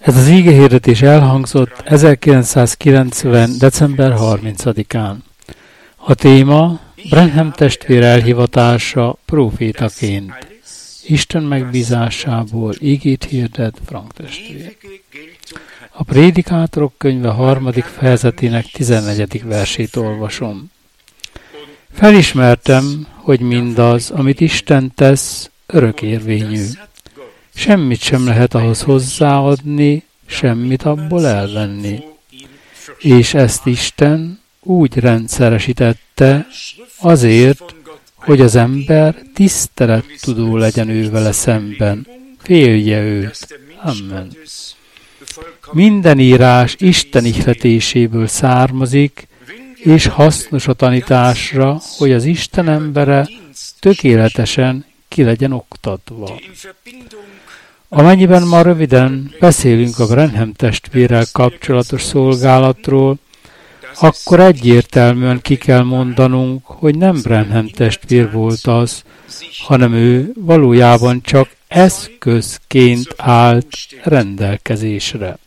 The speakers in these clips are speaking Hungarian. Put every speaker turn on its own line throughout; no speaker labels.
Ez az ígehirdetés elhangzott 1990. december 30-án. A téma Branham testvér elhivatása prófétaként. Isten megbízásából igét hirdet Frank testvér. A Prédikátorok könyve 3. fejezetének 14. versét olvasom. Felismertem, hogy mindaz, amit Isten tesz, örökérvényű. Semmit sem lehet ahhoz hozzáadni, semmit abból elvenni. És ezt Isten úgy rendszeresítette azért, hogy az ember tisztelettudó legyen ővele szemben. Félje őt. Amen. Minden írás Isten ihletéséből származik, és hasznos a tanításra, hogy az Isten embere tökéletesen ki legyen oktatva. Amennyiben ma röviden beszélünk a Branham testvérrel kapcsolatos szolgálatról, akkor egyértelműen ki kell mondanunk, hogy nem Branham testvér volt az, hanem ő valójában csak eszközként állt rendelkezésre.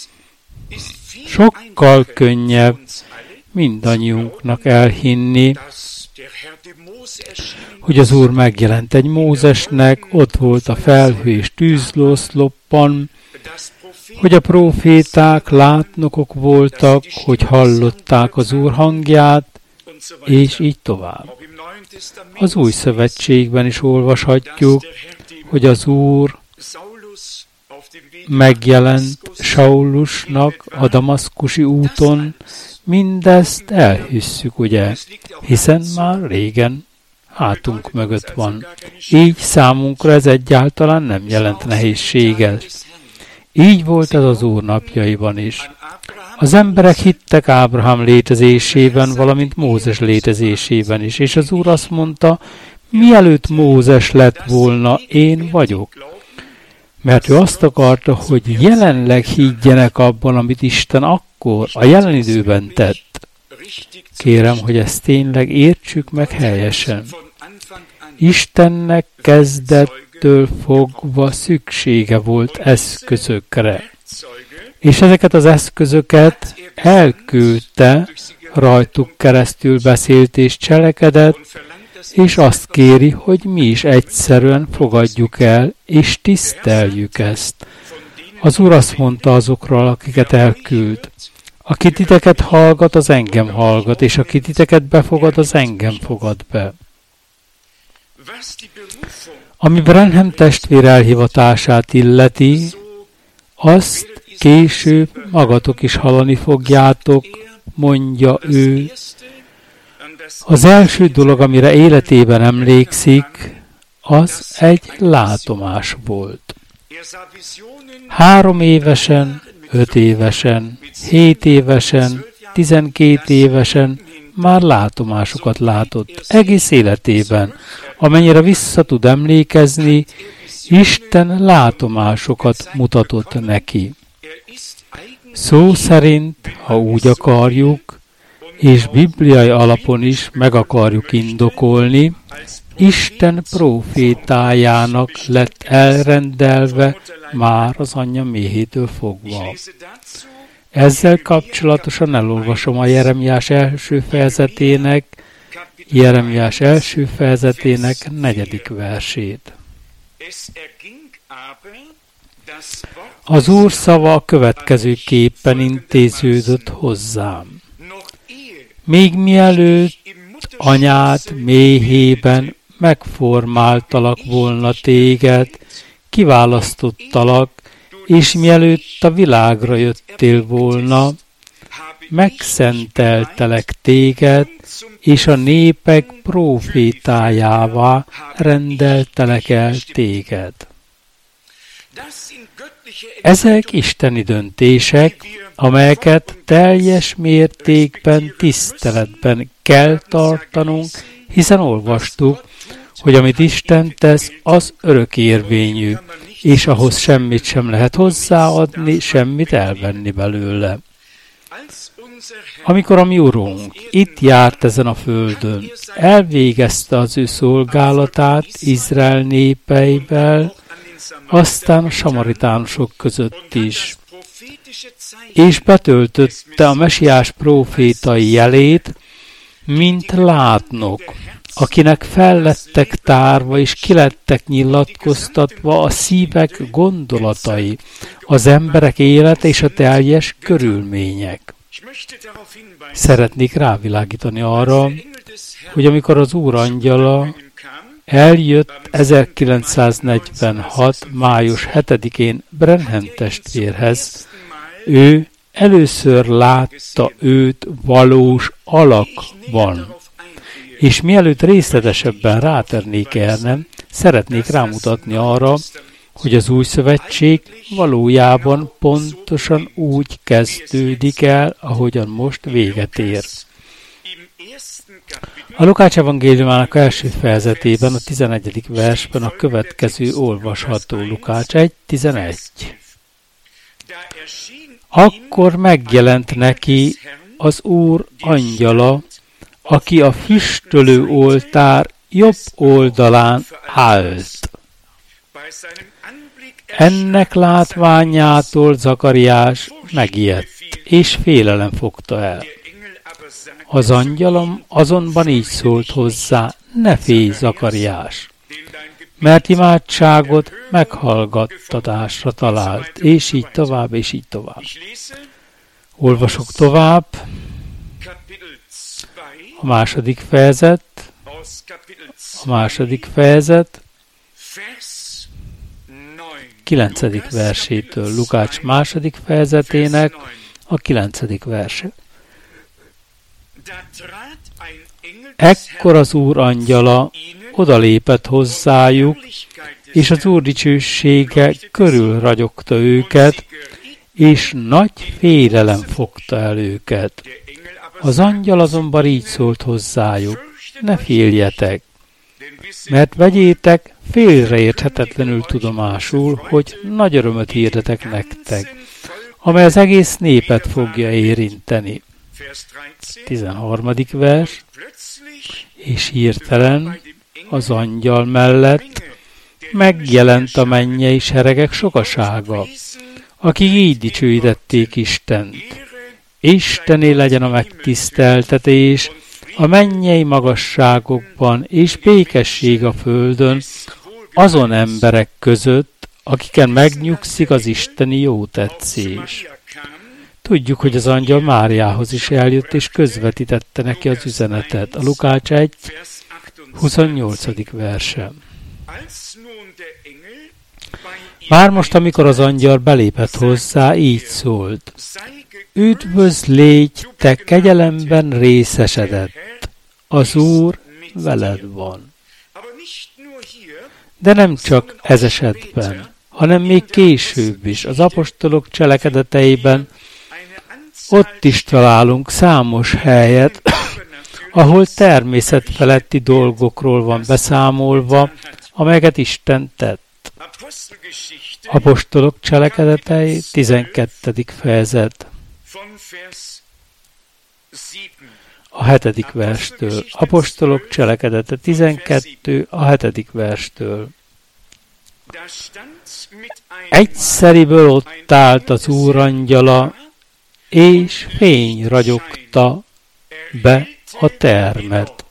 Sokkal könnyebb mindannyiunknak elhinni, hogy az Úr megjelent egy Mózesnek, ott volt a felhő és tűzloszloppan, hogy a próféták látnokok voltak, hogy hallották az Úr hangját, és így tovább. Az Új Szövetségben is olvashatjuk, hogy az Úr megjelent Saulusnak a damaszkusi úton, mindezt elhisszük, ugye, hiszen már régen hátunk mögött van. Így számunkra ez egyáltalán nem jelent nehézséget. Így volt ez az Úr napjaiban is. Az emberek hittek Ábrahám létezésében, valamint Mózes létezésében is, és az Úr azt mondta, mielőtt Mózes lett volna, én vagyok. Mert ő azt akarta, hogy jelenleg higgyenek abban, amit Isten akkor, a jelen időben tett. Kérem, hogy ezt tényleg értsük meg helyesen. Istennek kezdettől fogva szüksége volt eszközökre. És ezeket az eszközöket elküldte, rajtuk keresztül beszélt és cselekedett, és azt kéri, hogy mi is egyszerűen fogadjuk el, és tiszteljük ezt. Az Úr azt mondta azokról, akiket elküld. Aki titeket hallgat, az engem hallgat, és aki titeket befogad, az engem fogad be. Ami Branham testvér elhivatását illeti, azt később magatok is hallani fogjátok, mondja ő. Az első dolog, amire életében emlékszik, az egy látomás volt. 3 évesen, 5 évesen, 7 évesen, 12 évesen már látomásokat látott egész életében. Amennyire vissza tud emlékezni, Isten látomásokat mutatott neki. Szó szerint, ha úgy akarjuk, és bibliai alapon is meg akarjuk indokolni, Isten prófétájának lett elrendelve már az anyja méhétől fogva. Ezzel kapcsolatosan elolvasom a Jeremiás első fejezetének 4. versét. Az Úr szava a következőképpen intéződött hozzám. Még mielőtt anyád méhében megformáltalak volna téged, kiválasztottalak, és mielőtt a világra jöttél volna, megszenteltelek téged, és a népek prófétájává rendeltelek el téged. Ezek isteni döntések, amelyeket teljes mértékben tiszteletben kell tartanunk, hiszen olvastuk, hogy amit Isten tesz, az örökérvényű, és ahhoz semmit sem lehet hozzáadni, semmit elvenni belőle. Amikor a mi Urunk itt járt ezen a földön, elvégezte az ő szolgálatát Izrael népeivel, aztán a samaritánusok között is. és betöltötte a mesiás prófétai jelét, mint látnok, akinek fellettek tárva és kilettek nyilatkoztatva a szívek gondolatai, az emberek élete és a teljes körülmények. Szeretnék rávilágítani arra, hogy amikor az Úr angyala eljött 1946. május 7-én Branham testvérhez, ő először látta őt valós alakban. És mielőtt részletesebben rátérnék erre, szeretnék rámutatni arra, hogy az új szövetség valójában pontosan úgy kezdődik el, ahogyan most véget ér. A Lukács evangéliumának első fejezetében, a 11. versben a következő olvasható: Lukács 1.11. Akkor megjelent neki az Úr angyala, aki a füstölő oltár jobb oldalán állt. Ennek látványától Zakariás megijedt, és félelem fogta el. Az angyalom azonban így szólt hozzá: ne félj, Zakariás, mert imádságot meghallgattatásra talált, és így tovább, és így tovább. Olvasok tovább. A második fejezet, 9. versétől, Lukács második fejezetének a 9. verse. Ekkor az Úr angyala odalépett hozzájuk, és az Úr dicsősége körülragyogta őket, és nagy félelem fogta el őket. Az angyal azonban így szólt hozzájuk: ne féljetek, mert vegyétek félreérthetetlenül tudomásul, hogy nagy örömöt hirdetek nektek, amely az egész népet fogja érinteni. 13. vers. És hirtelen az angyal mellett megjelent a mennyei seregek sokasága, akik így dicsőítették Istent. Istené legyen a megtiszteltetés a mennyei magasságokban, és békesség a földön azon emberek között, akiken megnyugszik az isteni jótetszés. Tudjuk, hogy az angyal Máriához is eljött, és közvetítette neki az üzenetet. A Lukács 1, 28. verse. Már most, amikor az angyal belépett hozzá, így szólt: üdvözl légy, te kegyelemben részesedett, az Úr veled van. De nem csak ez esetben, hanem még később is, az apostolok cselekedeteiben, ott is találunk számos helyet, ahol természetfeletti dolgokról van beszámolva, amelyeket Isten tett. Apostolok cselekedetei, 12. fejezet. A 7. verstől. Apostolok cselekedete 12, a 7. verstől. Egyszeriből ott állt az Úr angyala, és fény ragyogta be a termet.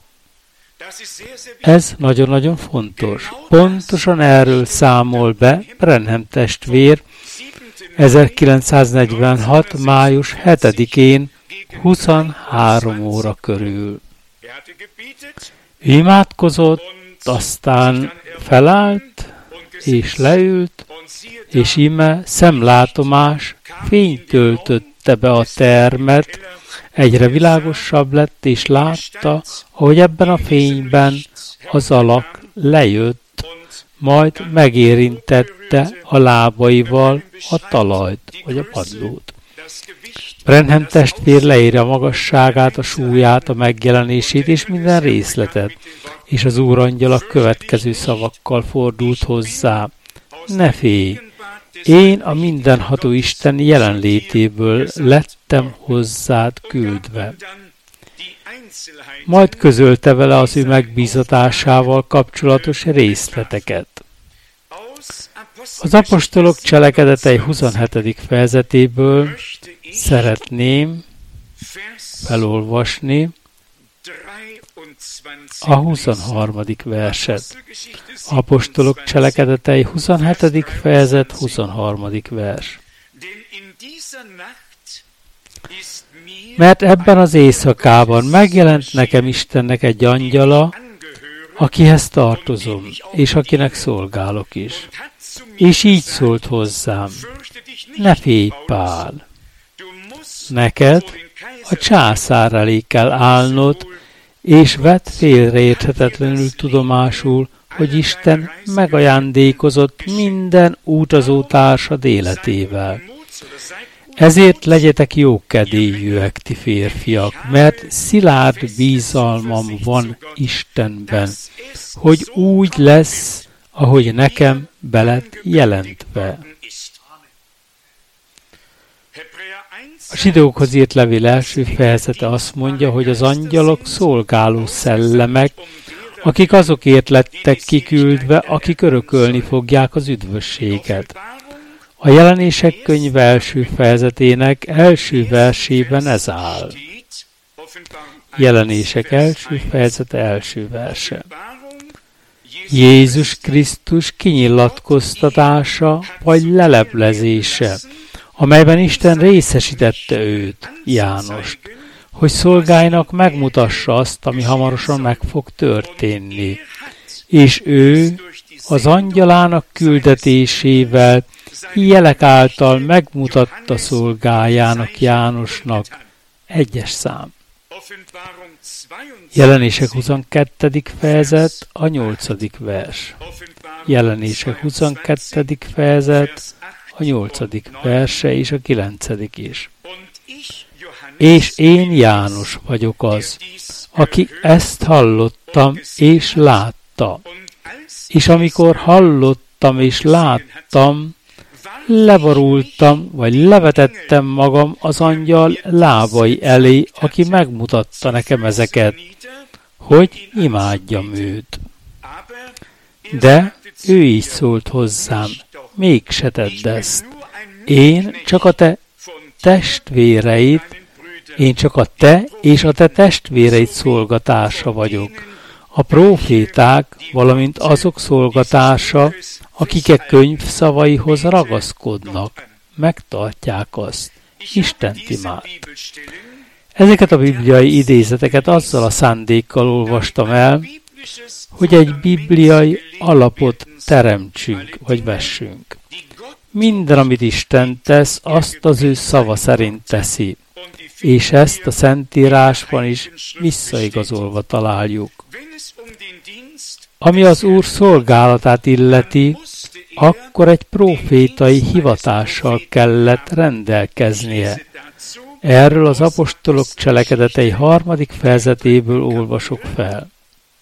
Ez nagyon-nagyon fontos. Pontosan erről számol be Branham testvér 1946. május 7-én 23 óra körül. Imádkozott, aztán felállt, és leült, és íme szemlátomás fényt töltötte be a termet, egyre világosabb lett, és látta, ahogy ebben a fényben az alak lejött, majd megérintette a lábaival a talajt, vagy a padlót. Branham testvér leírja a magasságát, a súlyát, a megjelenését és minden részletet, és az Úr angyal a következő szavakkal fordult hozzá: ne félj! Én a mindenható Isten jelenlétéből lettem hozzád küldve. Majd közölte vele az ő megbízatásával kapcsolatos részleteket. Az apostolok cselekedetei 27. fejezetéből szeretném felolvasni a 23. verset. Apostolok cselekedetei 27. fejezet 23. vers. Mert ebben az éjszakában megjelent nekem Istennek egy angyala, akihez tartozom, és akinek szolgálok is. És így szólt hozzám: ne félj, Pál! Neked a császár elé kell állnod, és vedd félreérthetetlenül tudomásul, hogy Isten megajándékozott minden utazó társad életével. Ezért legyetek jókedélyűek, ti férfiak, mert szilárd bízalmam van Istenben, hogy úgy lesz, ahogy nekem belett jelentve. A zsidókhoz írt levél első fejezete azt mondja, hogy az angyalok szolgáló szellemek, akik azokért lettek kiküldve, akik örökölni fogják az üdvösséget. A Jelenések könyve első fejezetének első versében ez áll. Jelenések első fejezete első verse. Jézus Krisztus kinyilatkoztatása vagy leleplezése, amelyben Isten részesítette őt, Jánost, hogy szolgáinak megmutassa azt, ami hamarosan meg fog történni. És ő az angyalának küldetésével, jelek által megmutatta szolgájának, Jánosnak. 1. szám. Jelenések 22. fejezet, a 8. vers. Jelenések 22. fejezet, a 8. verse és a 9. is. És én János vagyok az, aki ezt hallottam és látta. És amikor hallottam és láttam, leborultam, vagy levetettem magam az angyal lábai elé, aki megmutatta nekem ezeket, hogy imádjam őt. De ő így szólt hozzám: mégse tedd ezt. Én csak a te és a te testvéreid szolgatársa vagyok. A próféták, valamint azok szolgatársa, akik a könyv szavaihoz ragaszkodnak, megtartják azt. Istent imád. Ezeket a bibliai idézeteket azzal a szándékkal olvastam el, hogy egy bibliai alapot teremtsünk, vagy vessünk. Minden, amit Isten tesz, azt az ő szava szerint teszi, és ezt a Szentírásban is visszaigazolva találjuk. Ami az Úr szolgálatát illeti, akkor egy prófétai hivatással kellett rendelkeznie. Erről az apostolok cselekedetei 3. fejezetéből olvasok fel.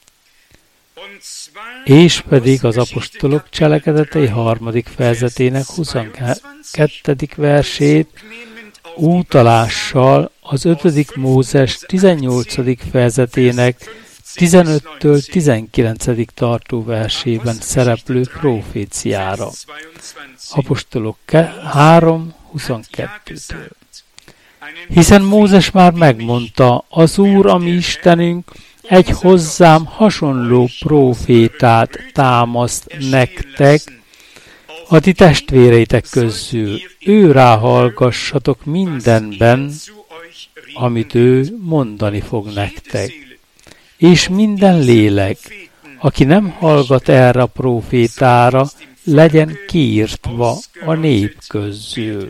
És pedig az apostolok cselekedetei 3. fejezetének 22. versét utalással az 5. Mózes 18. fejezetének 15-től 19. tartó versében szereplő proféciára. Apostolok 3:22-től. Hiszen Mózes már megmondta: az Úr, a mi Istenünk, egy hozzám hasonló prófétát támaszt nektek a ti testvéreitek közül. Ő ráhallgassatok mindenben, amit ő mondani fog nektek. És minden lélek, aki nem hallgat erre a prófétára, legyen kiírtva a nép közül.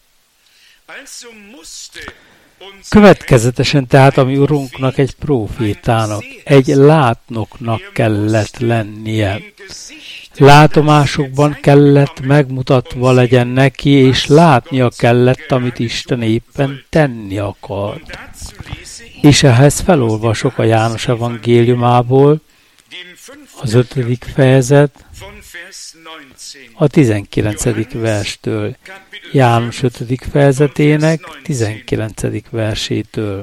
Következetesen tehát a mi Urunknak egy prófétának, egy látnoknak kellett lennie. Látomásokban kellett megmutatva legyen neki, és látnia kellett, amit Isten éppen tenni akart. És ehhez felolvasok a János evangéliumából, az 5. fejezet, a 19. verstől, János 5. fejezetének 19. versétől.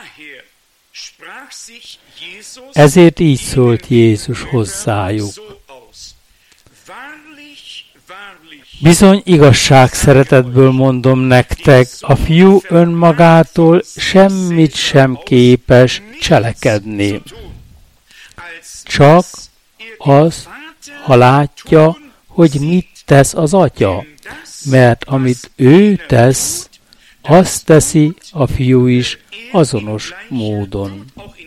Ezért így szólt Jézus hozzájuk: Bizony igazság szeretetből mondom nektek, a fiú önmagától semmit sem képes cselekedni. Csak az, ha látja, hogy mit tesz az atya, mert amit ő tesz, azt teszi a fiú is azonos módon.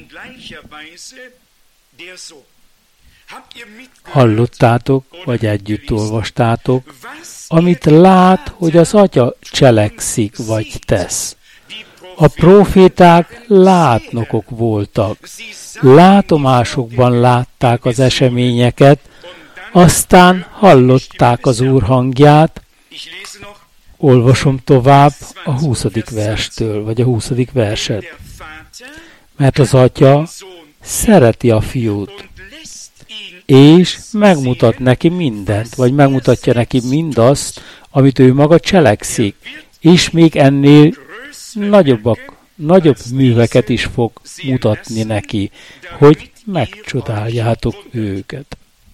Hallottátok, vagy együtt olvastátok, amit lát, hogy az atya cselekszik, vagy tesz. A próféták látnokok voltak. Látomásokban látták az eseményeket, aztán hallották az Úr hangját. Olvasom tovább a 20. verstől, vagy a 20. verset. Mert az atya szereti a fiút, és megmutat neki mindent, vagy megmutatja neki mindazt, amit ő maga cselekszik, és még ennél nagyobb műveket is fog mutatni neki, hogy megcsodáljátok őket.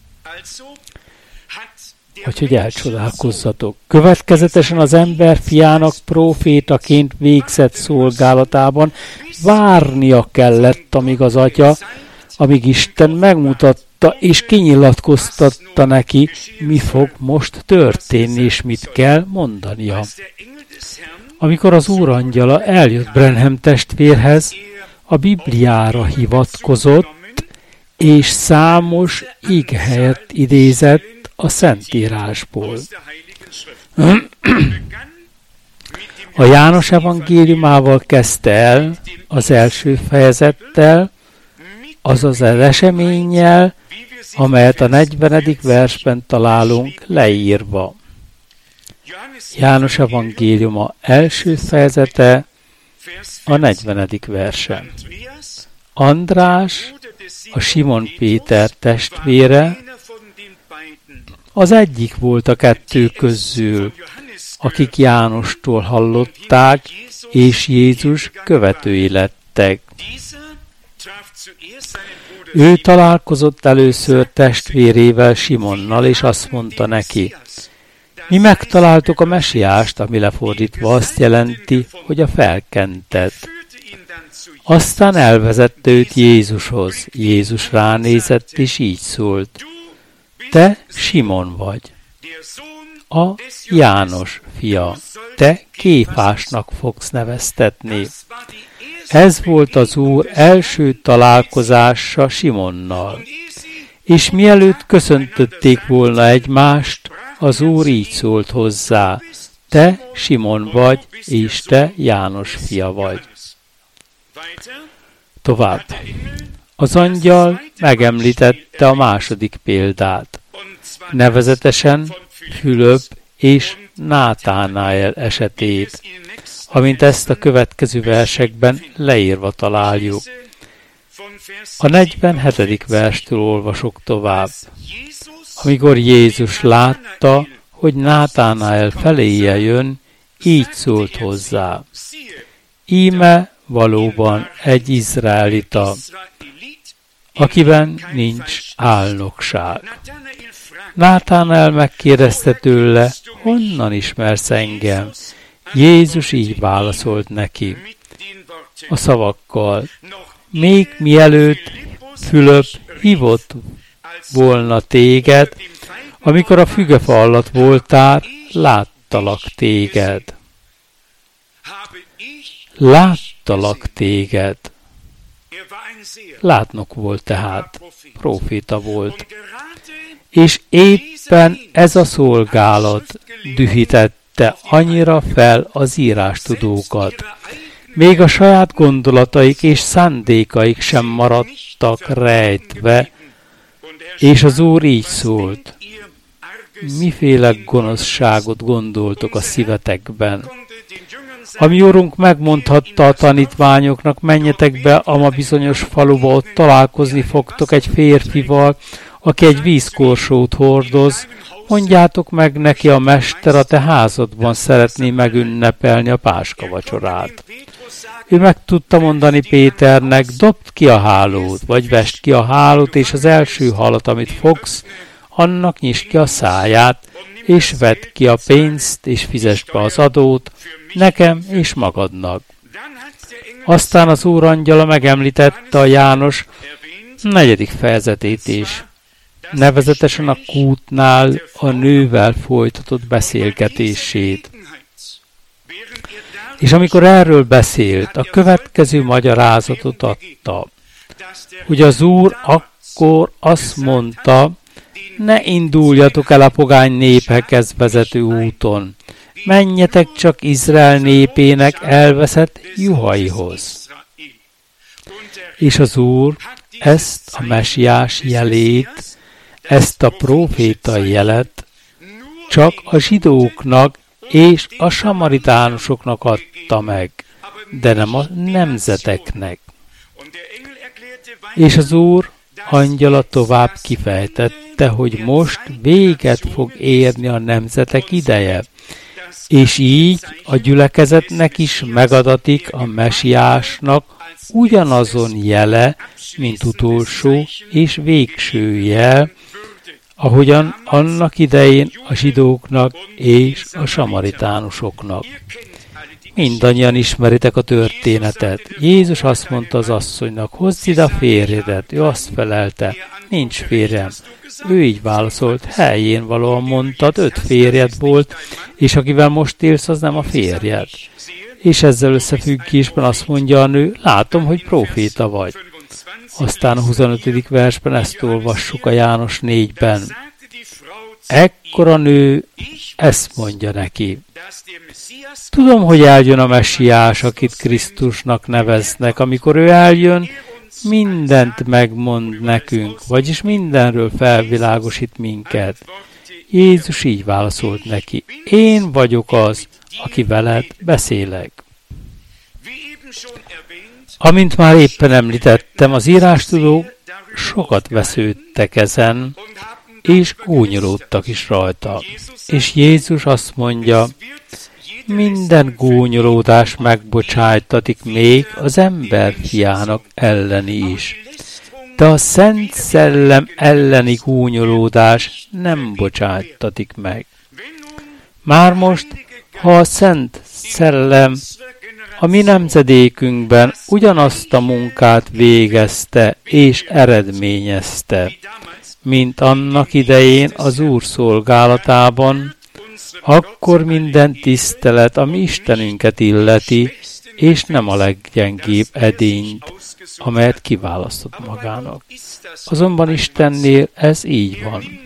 Vagy hogy elcsodálkozzatok. Következetesen az ember fiának prófétaként végzett szolgálatában várnia kellett, amíg Isten megmutatta és kinyilatkoztatta neki, mi fog most történni, és mit kell mondania. Amikor az Úr angyala eljött Branham testvérhez, a Bibliára hivatkozott, és számos igehelyet idézett a Szentírásból. A János evangéliumával kezdte el, az első fejezettel, azaz az eseménnyel, amelyet a 40. versben találunk leírva. János evangéliuma első fejezete, a 40. verse. András, a Simon Péter testvére, az egyik volt a kettő közül, akik Jánostól hallották, és Jézus követői lettek. Ő találkozott először testvérével, Simonnal, és azt mondta neki, mi megtaláltuk a mesiást, ami lefordítva azt jelenti, hogy a felkentet. Aztán elvezette őt Jézushoz. Jézus ránézett, és így szólt, te Simon vagy, a János fia, te Kéfásnak fogsz neveztetni. Ez volt az Úr első találkozása Simonnal. És mielőtt köszöntötték volna egymást, az Úr így szólt hozzá, te Simon vagy, és te János fia vagy. Tovább. Az angyal megemlítette a második példát, nevezetesen Fülöp és Nátánael esetét, amint ezt a következő versekben leírva találjuk. A 47. verstől olvasok tovább. Amikor Jézus látta, hogy Nátánael feléje jön, így szólt hozzá. Íme valóban egy izraelita, akiben nincs álnokság. Nátánael megkérdezte tőle, honnan ismersz engem? Jézus így válaszolt neki a szavakkal, még mielőtt Fülöp hívott volna téged, amikor a fügefa alatt voltál, láttalak téged. Láttalak téged. Látnok volt tehát, próféta volt. És éppen ez a szolgálat dühítette annyira fel az írástudókat. Még a saját gondolataik és szándékaik sem maradtak rejtve, és az Úr így szólt, miféle gonoszságot gondoltok a szívetekben. A mi Urunk megmondhatta a tanítványoknak, menjetek be a ma bizonyos faluba, ott találkozni fogtok egy férfival, aki egy vízkorsót hordoz, mondjátok meg neki, a mester a te házadban szeretné megünnepelni a páskavacsorát. Ő meg tudta mondani Péternek, dobd ki a hálót, vagy vesd ki a hálót, és az első halat, amit fogsz, annak nyisd ki a száját, és vedd ki a pénzt, és fizesd be az adót, nekem és magadnak. Aztán az Úr angyala megemlítette a János 4. fejezetét is, nevezetesen a kútnál a nővel folytatott beszélgetését. És amikor erről beszélt, a következő magyarázatot adta, hogy az Úr akkor azt mondta, ne induljatok el a pogány népekhez vezető úton, menjetek csak Izrael népének elveszett juhaihoz. És az Úr ezt a mesiás jelét, ezt a prófétai jelet csak a zsidóknak és a samaritánusoknak adta meg, de nem a nemzeteknek. És az Úr angyala tovább kifejtette, hogy most véget fog érni a nemzetek ideje, és így a gyülekezetnek is megadatik a mesiásnak ugyanazon jele, mint utolsó és végső jel, ahogyan annak idején a zsidóknak és a samaritánusoknak. Mindannyian ismeritek a történetet. Jézus azt mondta az asszonynak, hozd ide a férjedet. Ő azt felelte, nincs férjem. Ő így válaszolt, helyén valóan mondtad, 5 férjed volt, és akivel most élsz, az nem a férjed. És ezzel összefüggésben azt mondja a nő, látom, hogy próféta vagy. Aztán a 25. versben ezt olvassuk a János 4-ben. Ekkor a nő ezt mondja neki. Tudom, hogy eljön a messiás, akit Krisztusnak neveznek. Amikor ő eljön, mindent megmond nekünk, vagyis mindenről felvilágosít minket. Jézus így válaszolt neki. Én vagyok az, aki veled beszélek. Amint már éppen említettem, az írástudók sokat vesződtek ezen, és gúnyolódtak is rajta. És Jézus azt mondja, minden gúnyolódás megbocsájtatik még az ember fiának elleni is. De a Szent Szellem elleni gúnyolódás nem bocsájtatik meg. Már most, ha a Szent Szellem a mi nemzedékünkben ugyanazt a munkát végezte és eredményezte, mint annak idején az Úr szolgálatában, akkor minden tisztelet a mi Istenünket illeti, és nem a leggyengébb edényt, amelyet kiválasztott magának. Azonban Istennél ez így van.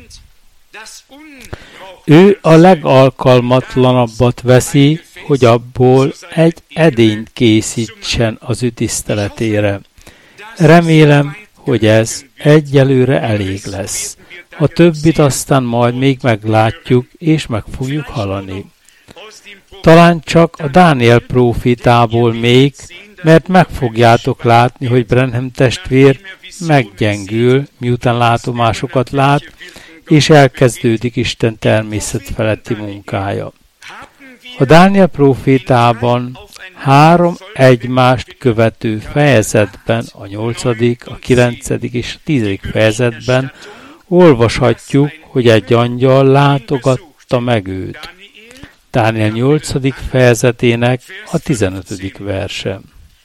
Ő a legalkalmatlanabbat veszi, hogy abból egy edényt készítsen az ő tiszteletére. Remélem, hogy ez egyelőre elég lesz. A többit aztán majd még meglátjuk, és meg fogjuk hallani. Talán csak a Dániel prófétából még, mert meg fogjátok látni, hogy Branham testvér meggyengül, miután látomásokat lát, és elkezdődik Isten természetfeletti munkája. A Dániel prófétában 3 egymást követő fejezetben, a 8., a 9. és a 10. fejezetben olvashatjuk, hogy egy angyal látogatta meg őt. Dániel 8. fejezetének a 15. verse.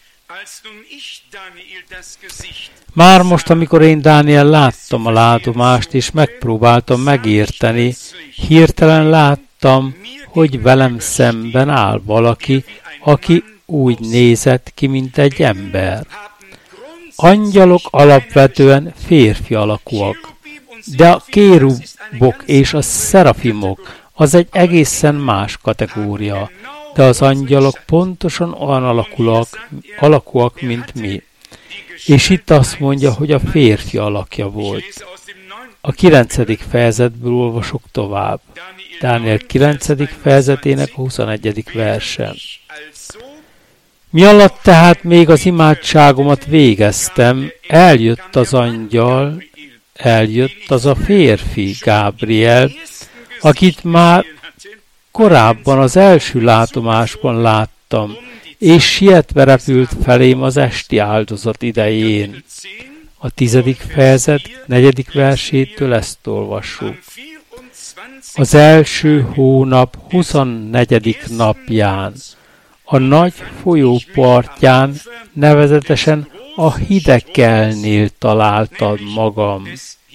Már most, amikor én, Dániel, láttam a látomást, és megpróbáltam megérteni, hirtelen láttam, hogy velem szemben áll valaki, aki úgy nézett ki, mint egy ember. Angyalok alapvetően férfi alakúak, de a kérubok és a szerafimok az egy egészen más kategória, de az angyalok pontosan olyan alakúak, mint mi. És itt azt mondja, hogy a férfi alakja volt. A 9. fejezetből olvasok tovább. Dániel 9. fejezetének a 21. verse. Mi alatt tehát még az imádságomat végeztem, eljött az angyal, eljött az a férfi, Gábriel, akit már korábban az első látomásban láttam, és sietve repült felém az esti áldozat idején. A 10. fejezet 4. versétől ezt olvassuk. Az első hónap 24. napján, a nagy folyó partján, nevezetesen a Hidekelnél találtam magam.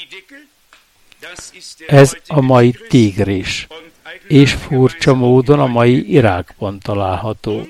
Ez a mai Tigris, és furcsa módon a mai Irákban található.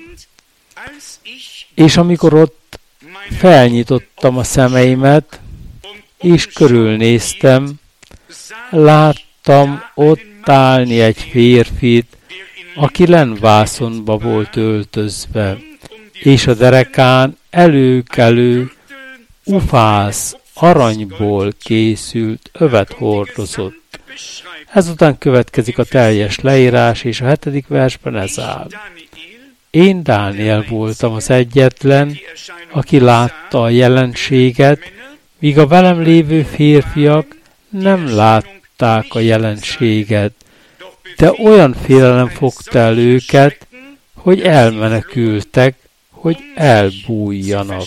És amikor ott felnyitottam a szemeimet, és körülnéztem, láttam ott állni egy férfit, aki lenvászonba volt öltözve, és a derekán előkelő, ufász, aranyból készült övet hordozott. Ezután következik a teljes leírás, és a 7. versben ez áll. Én Dániel voltam az egyetlen, aki látta a jelenséget, míg a velem lévő férfiak nem látták a jelenséget, de olyan félelem fogta el őket, hogy elmenekültek, hogy elbújjanak.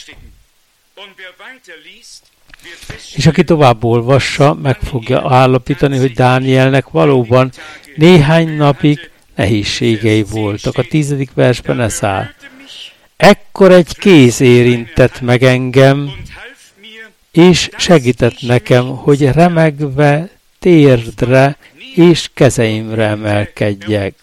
És aki tovább olvassa, meg fogja állapítani, hogy Dánielnek valóban néhány napig nehézségei voltak. A 10. versben ez áll. Ekkor egy kéz érintett meg engem, és segített nekem, hogy remegve térdre és kezeimre emelkedjek.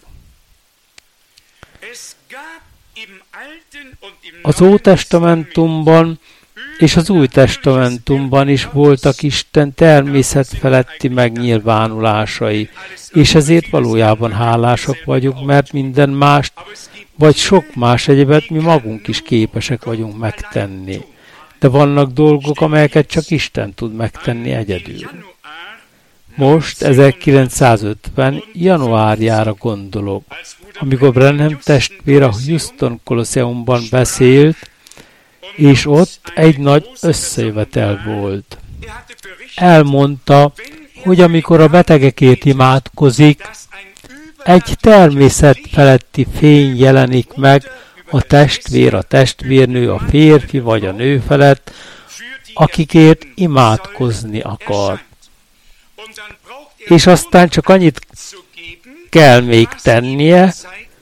Az Ótestamentumban és az Új Testamentumban is voltak Isten természetfeletti megnyilvánulásai, és ezért valójában hálásak vagyunk, mert minden mást, vagy sok más egyebet mi magunk is képesek vagyunk megtenni. De vannak dolgok, amelyeket csak Isten tud megtenni egyedül. Most 1950. januárjára gondolok, amikor Branham testvér a Houston Kolosseumban beszélt, és ott egy nagy összejövetel volt. Elmondta, hogy amikor a betegekért imádkozik, egy természetfeletti fény jelenik meg a testvér, a testvérnő, a férfi vagy a nő felett, akikért imádkozni akar. És aztán csak annyit kell még tennie,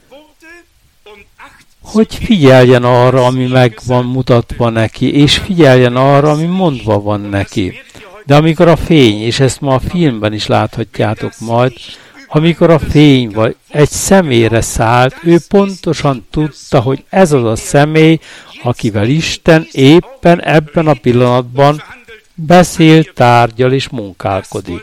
hogy figyeljen arra, ami meg van mutatva neki, és figyeljen arra, ami mondva van neki. De amikor a fény, és ezt ma a filmben is láthatjátok majd, amikor a fény vagy egy személyre szállt, ő pontosan tudta, hogy ez az a személy, akivel Isten éppen ebben a pillanatban beszél, tárgyal és munkálkodik.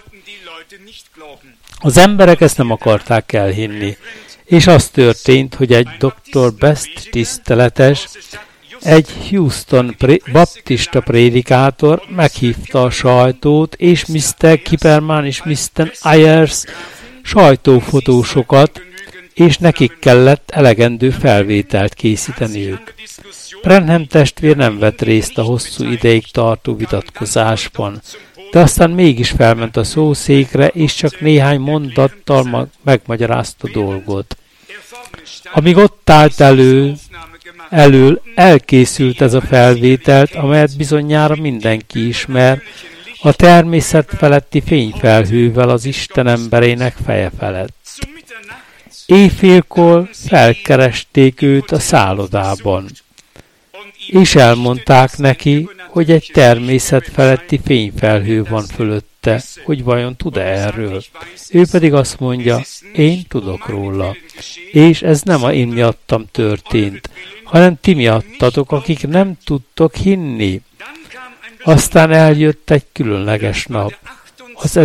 Az emberek ezt nem akarták elhinni, és az történt, hogy egy Dr. Best tiszteletes, egy Houston baptista prédikátor meghívta a sajtót, és Mr. Kipperman és Mr. Ayers sajtófotósokat, és nekik kellett elegendő felvételt készíteniük. Branham testvér nem vett részt a hosszú ideig tartó vitatkozásban, de aztán mégis felment a szószékre, és csak néhány mondattal megmagyarázta a dolgot. Amíg ott állt elől elkészült ez a felvételt, amelyet bizonyára mindenki ismer, a természet feletti fényfelhővel az Isten emberének feje felett. Éjfélkor felkeresték őt a szállodában, és elmondták neki, hogy egy természet feletti fényfelhő van fölötte, hogy vajon tud-e erről. Ő pedig azt mondja, én tudok róla, és ez nem én miattam történt, hanem ti miattatok, akik nem tudtok hinni. Aztán eljött egy különleges nap. Az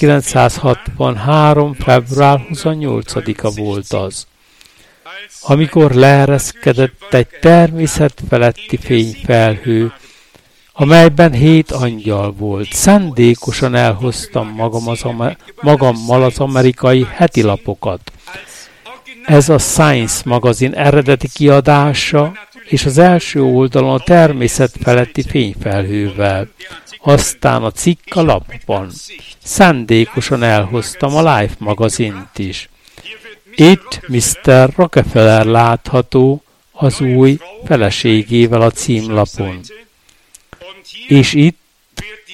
1963. február 28-a volt az, amikor leereszkedett egy természet feletti fényfelhő, amelyben 7 angyal volt. Szándékosan elhoztam magammal az amerikai heti lapokat. Ez a Science magazin eredeti kiadása, és az első oldalon a természet feletti fényfelhővel. Aztán a cikk a lapban. Szándékosan elhoztam a Life magazint is. Itt Mr. Rockefeller látható az új feleségével a címlapon. És itt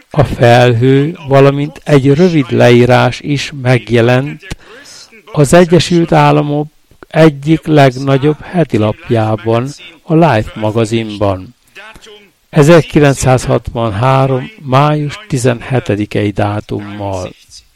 a felhő, valamint egy rövid leírás is megjelent az Egyesült Államok egyik legnagyobb hetilapjában, a Life magazinban. 1963. május 17-i dátummal.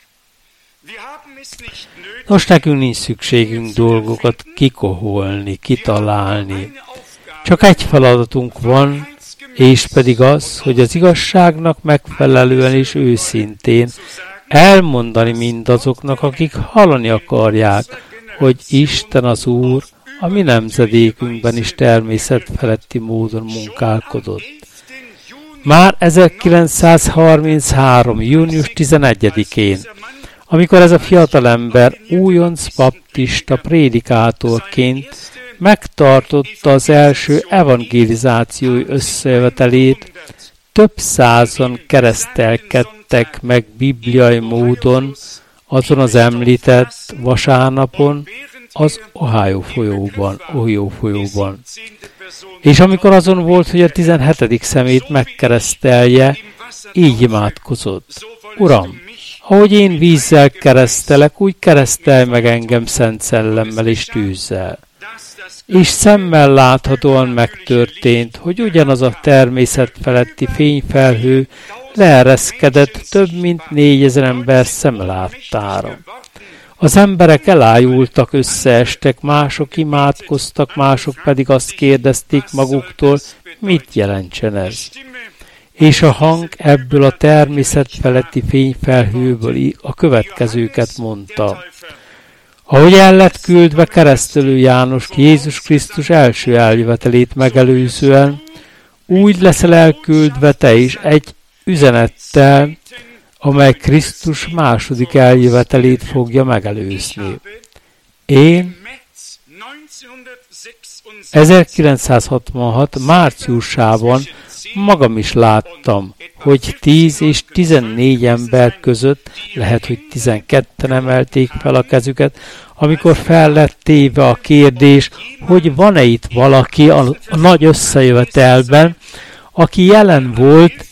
Nos, nekünk nincs szükségünk dolgokat kikoholni, kitalálni. Csak egy feladatunk van, és pedig az, hogy az igazságnak megfelelően és őszintén elmondani mindazoknak, akik hallani akarják, hogy Isten az Úr a mi nemzedékünkben is természetfeletti módon munkálkodott. Már 1933. június 11-én, amikor ez a fiatalember újonc baptista prédikátorként megtartotta az első evangelizációi összejövetelét, több százan keresztelkedtek meg bibliai módon azon az említett vasárnapon az Ohio folyóban. És amikor azon volt, hogy a 17. szemét megkeresztelje, így imádkozott: Uram, ahogy én vízzel keresztelek, úgy keresztelj meg engem szent szellemmel és tűzzel. És szemmel láthatóan megtörtént, hogy ugyanaz a természet feletti fényfelhő leereszkedett több mint 4000 ember szemláttára. Az emberek elájultak, összeestek, mások imádkoztak, mások pedig azt kérdezték maguktól, mit jelentsen ez. És a hang ebből a természet feletti fényfelhőből a következőket mondta: ahogy el lett küldve Keresztelő János Jézus Krisztus első eljövetelét megelőzően, úgy leszel elküldve te is egy üzenettel, amely Krisztus második eljövetelét fogja megelőzni. Én 1966. márciusában magam is láttam, hogy 10 és 14 ember között, lehet, hogy 12-en emelték fel a kezüket, amikor fel lett téve a kérdés, hogy van-e itt valaki a nagy összejövetelben, aki jelen volt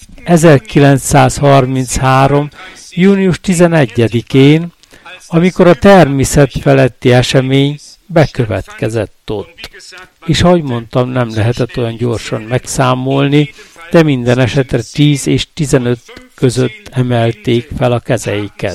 1933. június 11-én, amikor a természet feletti esemény bekövetkezett ott. És ahogy mondtam, nem lehetett olyan gyorsan megszámolni, de minden esetre 10 és 15 között emelték fel a kezeiket.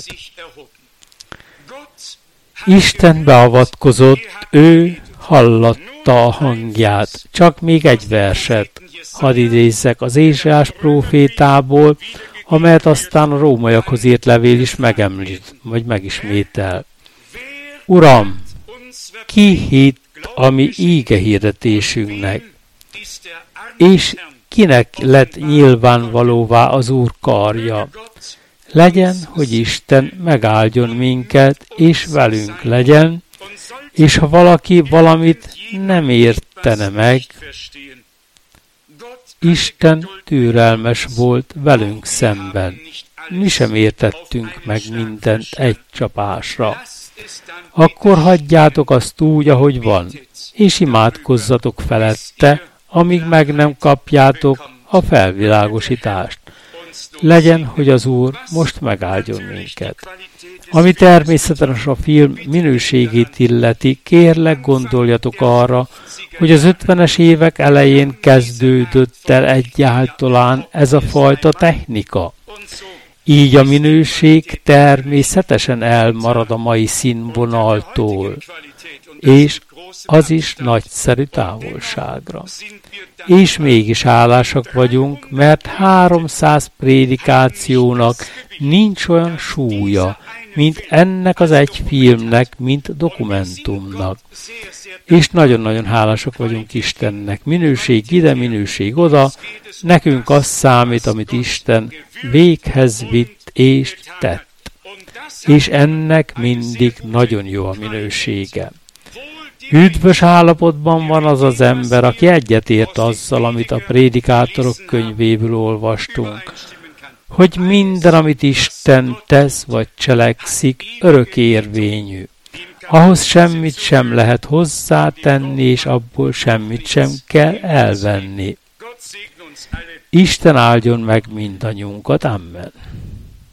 Isten beavatkozott, ő hallatta a hangját. Csak még egy verset hadd idézzek az Ézsaiás prófétából, amelyet aztán a rómaiakhoz írt levél is megemlít, vagy megismétel. Uram, ki hitt a mi íge hirdetésünknek, és kinek lett nyilvánvalóvá az Úr karja? Legyen, hogy Isten megáldjon minket, és velünk legyen, és ha valaki valamit nem értene meg, Isten türelmes volt velünk szemben. Mi sem értettünk meg mindent egy csapásra. Akkor hagyjátok azt úgy, ahogy van, és imádkozzatok felette, amíg meg nem kapjátok a felvilágosítást. Legyen, hogy az Úr most megáldjon minket. Ami természetesen a film minőségét illeti, kérlek gondoljatok arra, hogy az 50-es évek elején kezdődött el egyáltalán ez a fajta technika. Így a minőség természetesen elmarad a mai színvonaltól, és az is nagyszerű távolságra. És mégis hálásak vagyunk, mert 300 prédikációnak nincs olyan súlya, mint ennek az egy filmnek, mint dokumentumnak. És nagyon-nagyon hálásak vagyunk Istennek. Minőség ide, minőség oda, nekünk az számít, amit Isten véghez vitt és tett. És ennek mindig nagyon jó a minősége. Üdvös állapotban van az az ember, aki egyetért azzal, amit a prédikátorok könyvéből olvastunk, hogy minden, amit Isten tesz vagy cselekszik, örökérvényű. Ahhoz semmit sem lehet hozzátenni, és abból semmit sem kell elvenni. Isten áldjon meg mindannyiunkat. Amen.